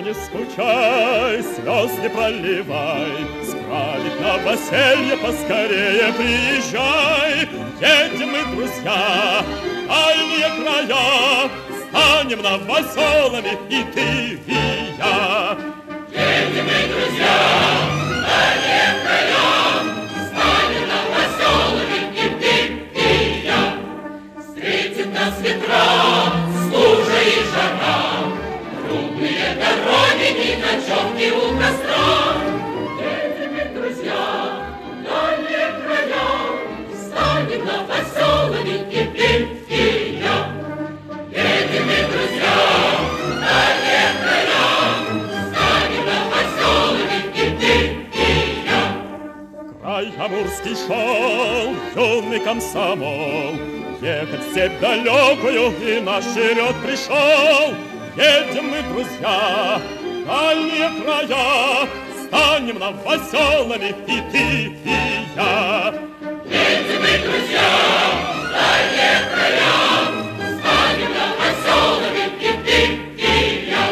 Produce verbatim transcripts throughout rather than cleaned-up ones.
не скучай, слез не проливай, справить новоселье поскорее приезжай. Едем мы, друзья, в дальние края, станем новоселами и ты, и я. Едем мы, друзья, в дальние края, станем новоселами и ты, и я. Встретит нас ветра, стужа и жара, трудные дороги, ни ночевки у костра. Едем мы, друзья, в дальние края, станем новоселами и ты, и я. Едем мы, друзья, в дальние края, станем новоселами и ты, и я. Край амурский шел, юный комсомол, ехать в степь далекую, и наш черед пришел. Едем мы, друзья, в дальние края, станем новоселами и ты, и я. Едем мы, друзья, в дальние края, станем новоселами и ты, и я.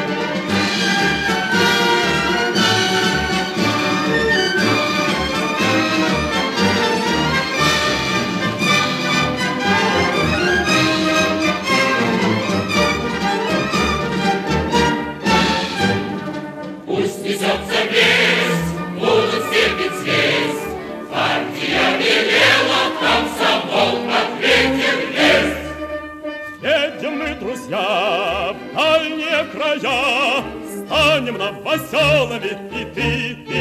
Пусть несется весть, будут степить звезд, партия велела, комсомол ответил есть. Едем мы, друзья, в дальние края, станем новоселами и ты,